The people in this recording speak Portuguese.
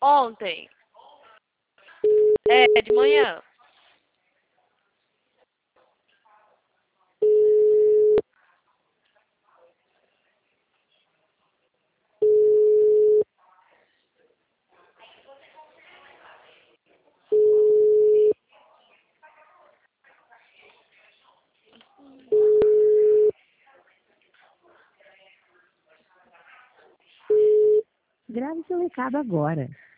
Ontem. É, de manhã. Grave seu recado agora.